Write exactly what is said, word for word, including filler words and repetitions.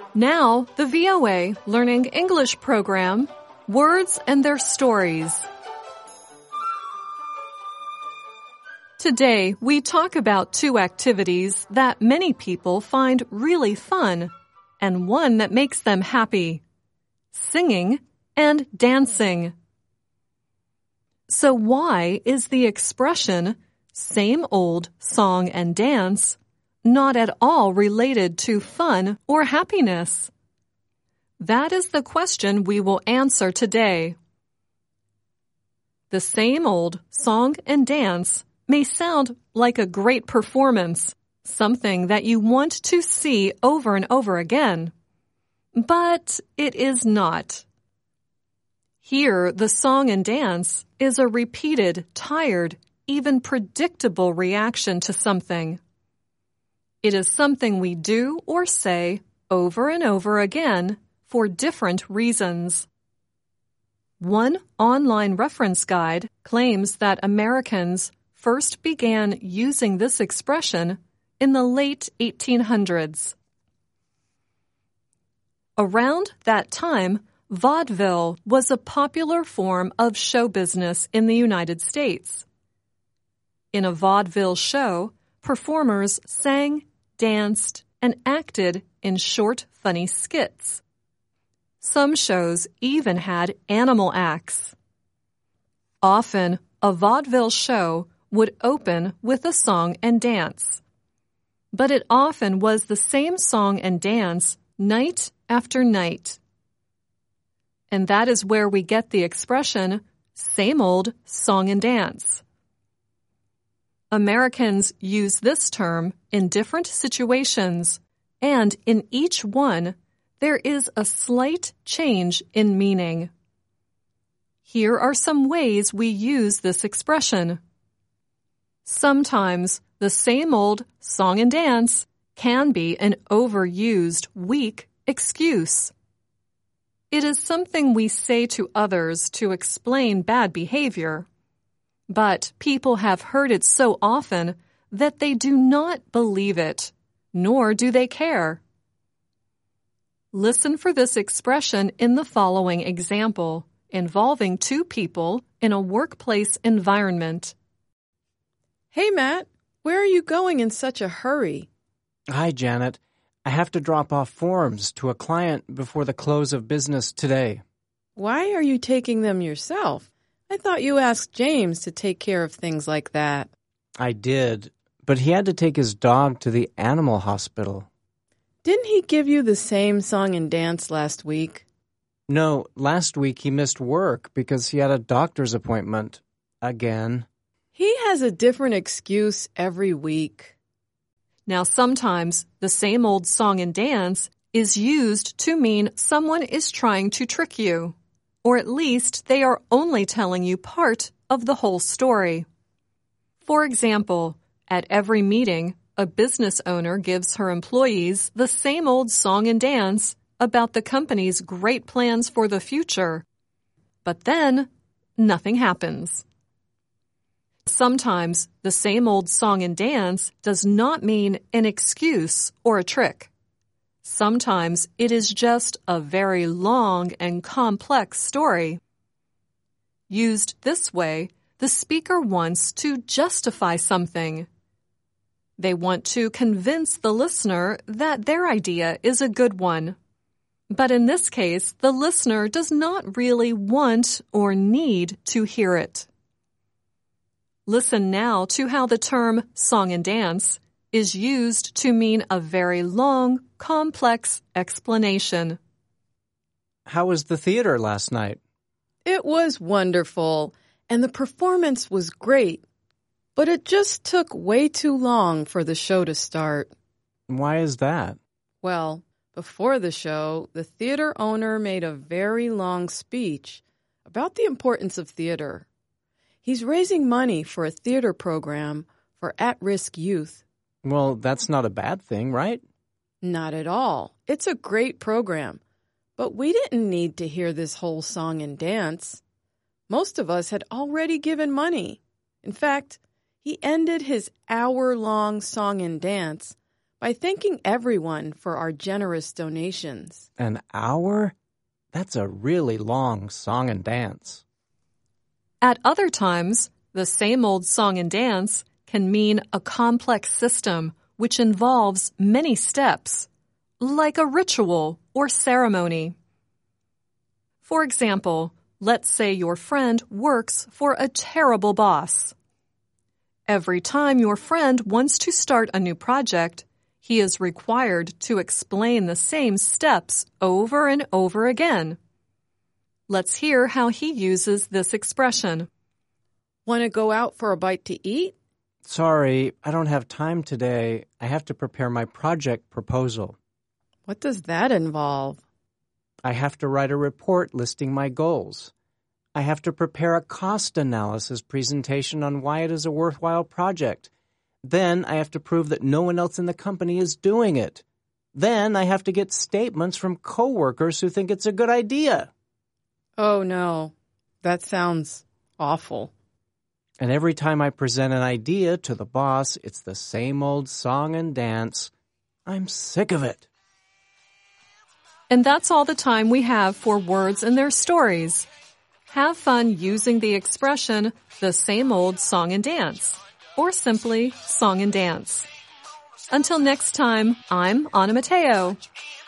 Now, the V O A Learning English program, Words and Their Stories. Today, we talk about two activities that many people find really fun, and one that makes them happy: singing and dancing. So why is the expression, same old song and dance, not at all related to fun or happiness? That is the question we will answer today. The same old song and dance may sound like a great performance, something that you want to see over and over again. But it is not. Here, the song and dance is a repeated, tired, even predictable reaction to something. It is something we do or say over and over again for different reasons. One online reference guide claims that Americans first began using this expression in the late eighteen hundreds. Around that time, vaudeville was a popular form of show business in the United States. In a vaudeville show, performers sang, danced, and acted in short, funny skits. Some shows even had animal acts. Often, a vaudeville show would open with a song and dance. But it often was the same song and dance night after night. And that is where we get the expression, same old song and dance. Americans use this term in different situations, and in each one, there is a slight change in meaning. Here are some ways we use this expression. Sometimes the same old song and dance can be an overused, weak excuse. It is something we say to others to explain bad behavior. But people have heard it so often that they do not believe it, nor do they care. Listen for this expression in the following example, involving two people in a workplace environment. Hey, Matt, where are you going in such a hurry? Hi, Janet. I have to drop off forms to a client before the close of business today. Why are you taking them yourself? I thought you asked James to take care of things like that. I did, but he had to take his dog to the animal hospital. Didn't he give you the same song and dance last week? No, last week he missed work because he had a doctor's appointment. Again. He has a different excuse every week. Now, sometimes the same old song and dance is used to mean someone is trying to trick you, or at least they are only telling you part of the whole story. For example, at every meeting, a business owner gives her employees the same old song and dance about the company's great plans for the future. But then, nothing happens. Sometimes the same old song and dance does not mean an excuse or a trick. Sometimes it is just a very long and complex story. Used this way, the speaker wants to justify something. They want to convince the listener that their idea is a good one. But in this case, the listener does not really want or need to hear it. Listen now to how the term song and dance is used to mean a very long, complex explanation. How was the theater last night? It was wonderful, and the performance was great. But it just took way too long for the show to start. Why is that? Well, before the show, the theater owner made a very long speech about the importance of theater. He's raising money for a theater program for at-risk youth. Well, that's not a bad thing, right? Not at all. It's a great program. But we didn't need to hear this whole song and dance. Most of us had already given money. In fact, he ended his hour-long song and dance by thanking everyone for our generous donations. An hour? That's a really long song and dance. At other times, the same old song and dance can mean a complex system which involves many steps, like a ritual or ceremony. For example, let's say your friend works for a terrible boss. Every time your friend wants to start a new project, he is required to explain the same steps over and over again. Let's hear how he uses this expression. Want to go out for a bite to eat? Sorry, I don't have time today. I have to prepare my project proposal. What does that involve? I have to write a report listing my goals. I have to prepare a cost analysis presentation on why it is a worthwhile project. Then I have to prove that no one else in the company is doing it. Then I have to get statements from coworkers who think it's a good idea. Oh, no. That sounds awful. And every time I present an idea to the boss, it's the same old song and dance. I'm sick of it. And that's all the time we have for Words and Their Stories. Have fun using the expression, the same old song and dance, or simply song and dance. Until next time, I'm Anna Mateo.